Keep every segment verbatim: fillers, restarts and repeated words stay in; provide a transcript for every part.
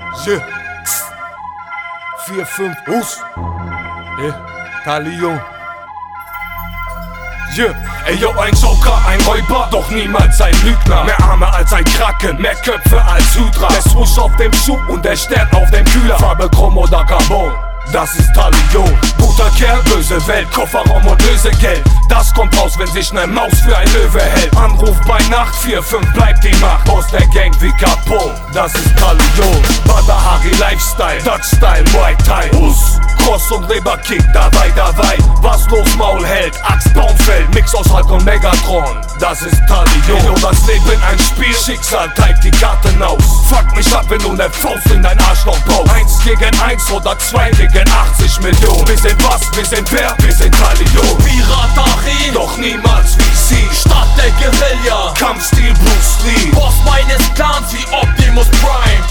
Je. vier fünf Us. Eh, Talion. Yeah. Ey yo, ein Joker, ein Räuber, doch niemals ein Lügner. Mehr Arme als ein Kraken, mehr Köpfe als Hydra. Der Swoosh auf dem Schuh und der Stern auf dem Kühler. Farbe Chrom oder Carbon, das ist Talion. Guter Kerl, böse Welt, Kofferraum und Lösegeld. Das kommt raus, wenn sich ne Maus für ein Löwe hält. Anruf bei Nacht, vier fünf bleibt die Macht. Aus der Gang wie Capone, das ist Talion. Badahari Lifestyle, Dutch Style, Muay Thai. Us, Cross und Leberkick, dabei, dabei. Was los, Maulheld, Axt, Baumfeld. Mix aus Hulk und Megatron, das ist Talion. Yo, das Leben ein Spiel, Schicksal teilt die Karten aus. Fuck mich ab, wenn du ne Faust in dein Arschloch brauchst. Eins gegen eins oder zwei gegen achtzig Millionen. Wir sind was, wir sind wer, wir sind Talion. Piraterie, doch niemals wie sie. Stadt der Guerilla, Kampfstil Bruce Lee. Boss meines Clans wie Optimus Prime.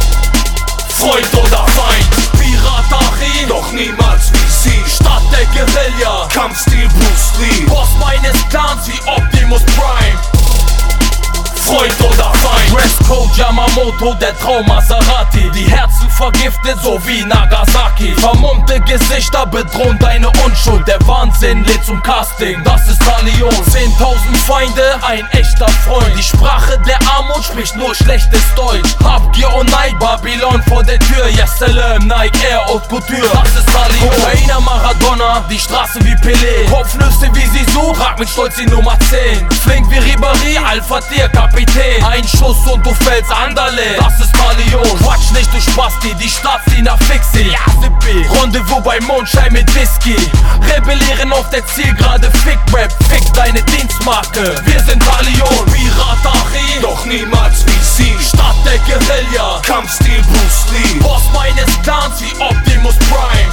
Freund oder Feind, Piraterie, doch niemals wie sie. Stadt der Guerilla, Kampfstil Bruce Lee. Boss meines Clans wie Optimus Prime. Freund oder Feind, Dresscode Yamamoto, der Traum Maserati. Die Herzen vergiftet, so wie Nagasaki. Vermummte Gesichter bedrohen deine Unschuld. Der Wahnsinn lädt zum Casting, das ist Talion. Zehntausend Feinde, ein echter Freund. Die Sprache der Armut spricht nur schlechtes Deutsch. Habgier und Neid, Babylon vor der Tür. Yes, Salam, Nike, Air, Haute Couture, das ist Talion. Kokainer, Maradona, die Straße wie Pelé. Kopfnüsse wie Sisu, trag mit Stolz die Nummer zehn. Flink wie Ribéry, Alpha Tier, Kapitän. Ein Schuss und du fällst Anderle, das ist Talion. Quatsch nicht, du Spasti, die Staatsdiener Fixi. Ja, Sippi. Rendezvous bei Mondschein mit Whisky. Rebellieren auf der Zielgerade, Fick Rap, fick deine Dienstmarke. Wir sind Talion, Piraterie, doch niemals wie sie. Stadt der Guerilla, Kampfstil Bruce Lee. Boss meines Clans wie Optimus Prime.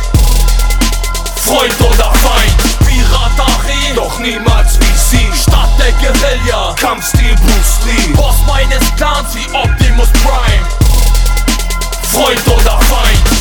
Freund oder Feind, Piraterie, doch niemals wie sie. Stadt der Guerilla, Kampfstil Bruce Lee. Boss meines Clans wie Optimus Prime. Freund oder Feind.